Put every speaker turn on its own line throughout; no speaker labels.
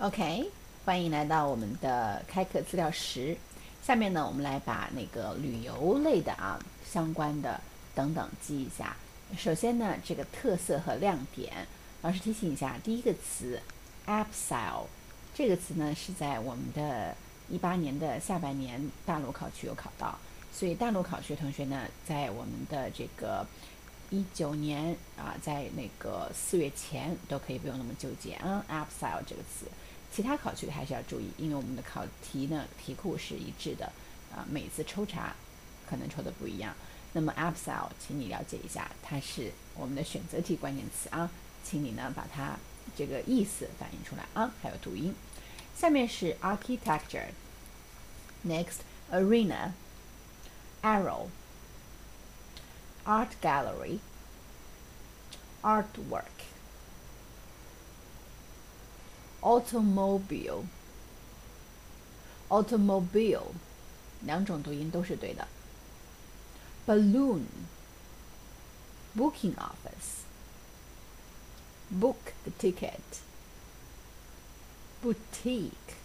OK，欢迎来到我们的开课资料10。下面呢，我们来把那个旅游类的相关的等等记一下。首先呢，这个特色和亮点，老师提醒一下，第一个词 abseil，这个词呢是在我们的18年的下半年大陆考区有考到，所以大陆考区同学呢，在我们的这个19年在那个4月前都可以不用那么纠结abseil 这个词。其他考区还是要注意，因为我们的考题呢题库是一致的每次抽查可能抽的不一样。那么 abseil 请你了解一下，它是我们的选择题关键词请你呢把它这个意思反映出来还有读音。下面是 architecture， next arena, arrow, art gallery, artwork, automobile, automobile 两种读音都是对的。balloon, booking office, book the ticket, boutique,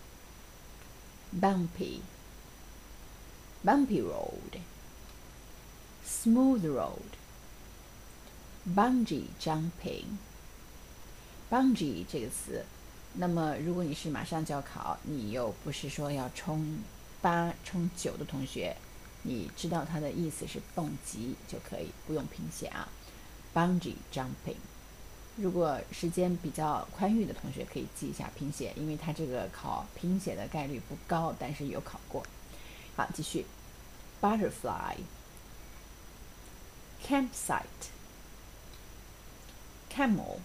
bumpy, bumpy road, smooth road, bungee jumping. bungee 这个词，那么如果你是马上就要考，你又不是说要冲8冲9的同学，你知道它的意思是蹦极就可以，不用拼写bungee jumping。如果时间比较宽裕的同学可以记一下拼写，因为它这个考拼写的概率不高，但是有考过。好，继续 butterfly, campsite, camel,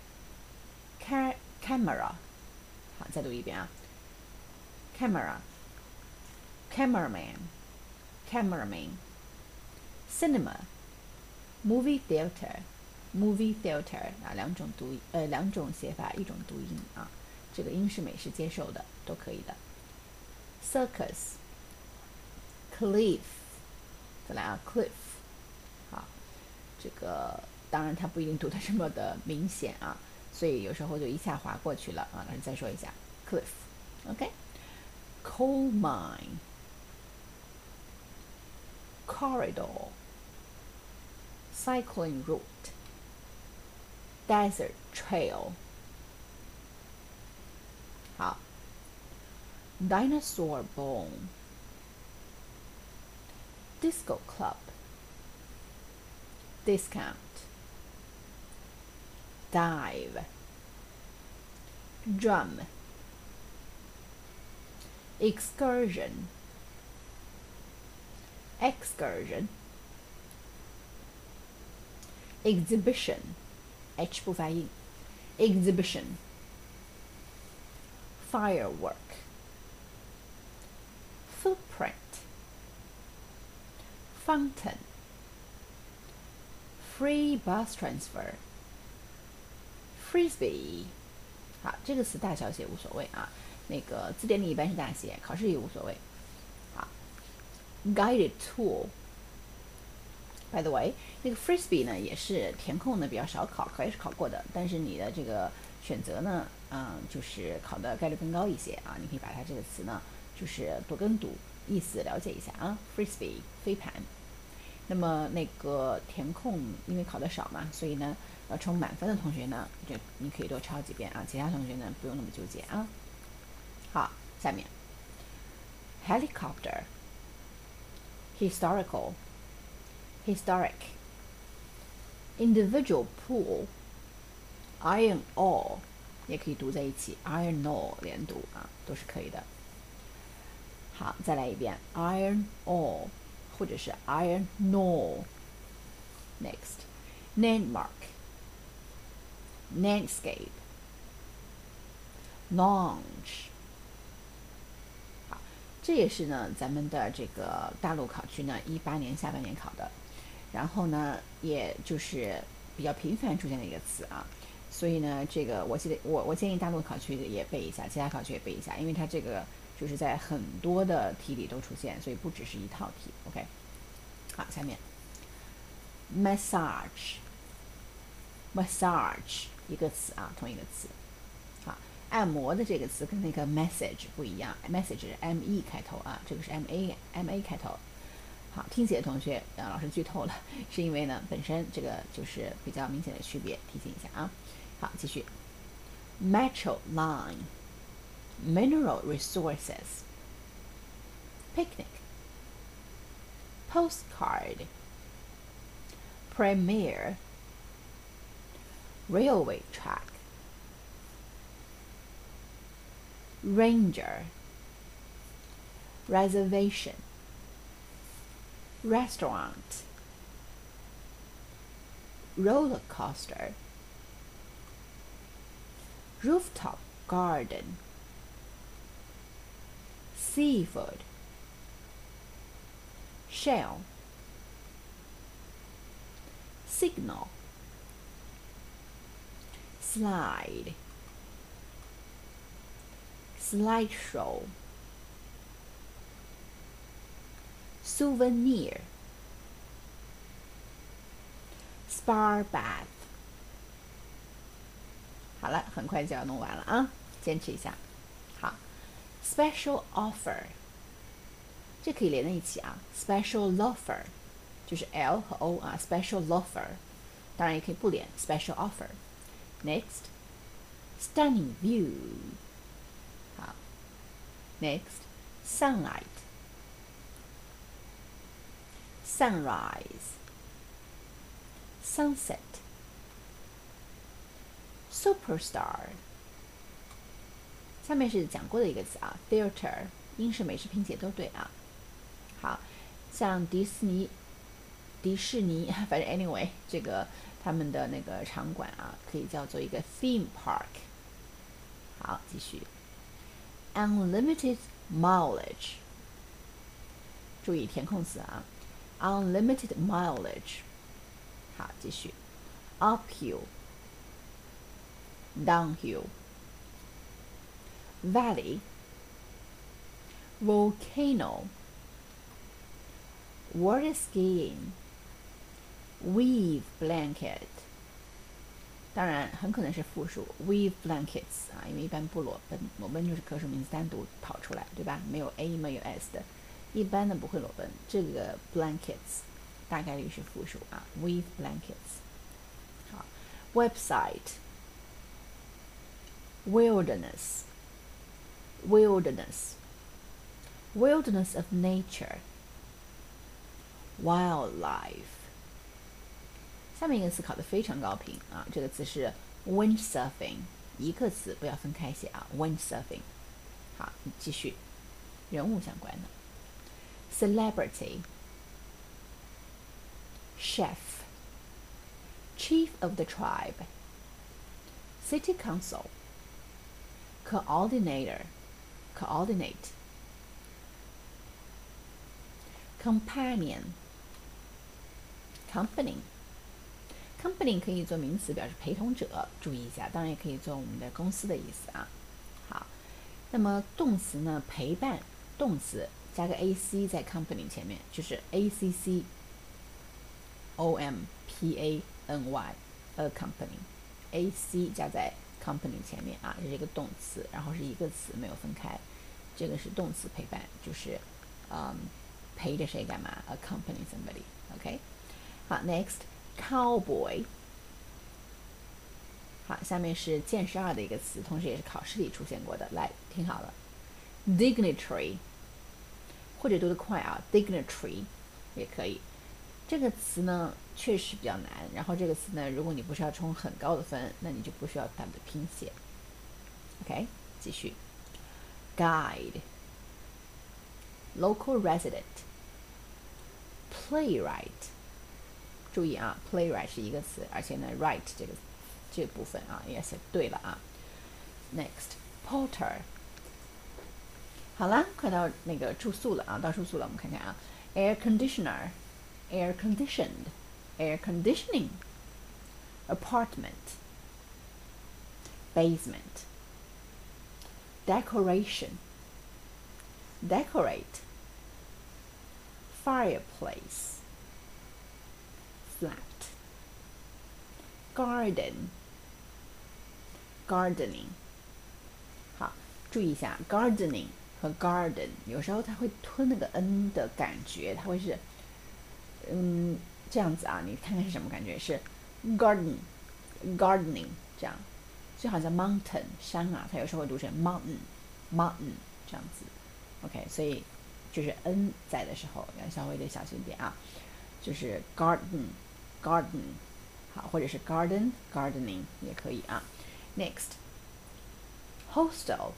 camera。 好，再读一遍camera, cameraman, cameraman, cinema, movie theater, movie theater 两种写法，一种读音这个英式美是接受的，都可以的。circus, cliff， 再来cliff。 好，这个当然它不一定读得这么的明显所以有时候就一下划过去了老师再说一下 cliff。 OK， coal mine, corridor, cycling route, desert trail。 好， dinosaur bone, disco club, discount, dive, drum, excursion, excursion, exhibition H 不发音 exhibition, firework, footprint, fountain, free bus transfer, frisbee。 好，这个词大小写无所谓那个字典里一般是大写，考试也无所谓。好 guided tour。 by the way， 那个 frisbee 呢也是填空的比较少考也是考过的，但是你的这个选择呢就是考的概率更高一些你可以把它这个词呢就是多跟读，意思了解一下frisbee 飞盘。那么那个填空因为考的少嘛，所以呢要冲满分的同学呢，就你可以多抄几遍其他同学呢不用那么纠结好，下面 helicopter, historical, historic, individual pool, iron ore 也可以读在一起 iron ore 连读都是可以的。好，再来一遍 iron ore 或者是 iron ore。 next landmark, landscape, lounge。 好，这也是呢咱们的这个大陆考区呢18年下半年考的，然后呢也就是比较频繁出现的一个词所以呢这个我建议大陆考区也背一下，其他考区也背一下，因为它这个就是在很多的题里都出现，所以不只是一套题。 OK， 好，下面 massage, massage 一个词同一个词。好， 按摩的这个词跟那个 message 不一样 ，message 是 me 开头啊，这个是 ma 开头。好，听写的同学，老师剧透了，是因为呢本身这个就是比较明显的区别，提醒一下啊。好，继续 metro line mineral resources picnic postcard premier railway track ranger reservation restaurant roller coaster rooftop garden seafood shell signal slide slideshow souvenir spa bath 好了，很快就要弄完了啊，坚持一下。好 ，special offer 这可以连在一起啊 ，special offer 就是 L 和 O 啊 ，special offer 当然也可以不连 special offer。Next stunning view 好 ，Next sunlight sunrise sunset superstar 下面是讲过的一个词啊 theater 英式美式拼写都对啊。好，像迪士尼反正 anyway 这个他们的那个场馆啊可以叫做一个 theme park。好，继续 unlimited mileage 注意填空词啊 unlimited mileage。好，继续 uphill downhill valley volcano water skiing weave blanket 当然很可能是复数 weave blankets 啊，因为一般不裸奔，裸奔就是可数名词单独跑出来，对吧？没有 a 没有 s 的，一般的不会裸奔。这个 blankets 大概率是复数啊 weave blankets。好 website wilderness wilderness of nature wildlife 下面一个词考得非常高频啊，这个词是 windsurfing 一个词不要分开写啊 windsurfing。 好，继续人物相关的 celebrity chef chief of the tribe city council coordinate companion company 可以做名词表示陪同者，注意一下，当然也可以做我们的公司的意思啊。好，那么动词呢？陪伴动词加个 ac 在 company 前面，就是 acc company accompany ac 加在 company 前面啊，这是一个动词，然后是一个词没有分开，这个是动词陪伴，就是陪着谁干嘛 accompany somebody。OK， 好 ，next cowboy。好，下面是见识2的一个词，同时也是考试里出现过的，来听好了 ，dignitary， 或者读得快啊 ，dignitary 也可以。这个词呢确实比较难，然后这个词呢，如果你不是要冲很高的分，那你就不需要它的拼写。OK， 继续 ，guide。local resident playwright 注意啊 playwright 是一个词，而且呢 write 这个部分啊也写对了啊。 next porter 好了，快到那个住宿了啊，到住宿了，我们看看啊 air conditioner air conditioned air conditioning apartment basement decoration decorate fireplace flat garden gardening 注意一下 gardening 和 garden， 有时候它会吞那个 n 的感觉，它会是这样子啊，你看看是什么感觉？是 gardening 这样，就好像 mountain 山啊，它有时候会读成 mountain 这样子。OK， 所以就是 n 在的时候要稍微的小心点啊，就是 garden 好，或者是 gardening 也可以啊。Next hostel，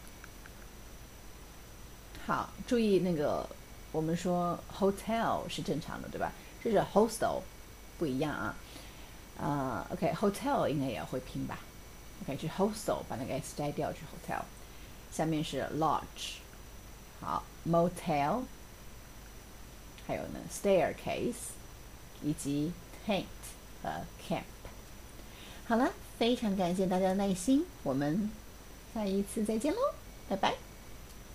好，注意那个我们说 hotel 是正常的对吧？这是 hostel 不一样啊。OK，hotel 应该也会拼吧？OK， 是 hostel， 把那个 s 摘掉，是 hotel。下面是 lodge， 好 motel， 还有呢 staircase， 以及 tent 和 camp。好了，非常感谢大家的耐心，我们下一次再见喽，拜拜。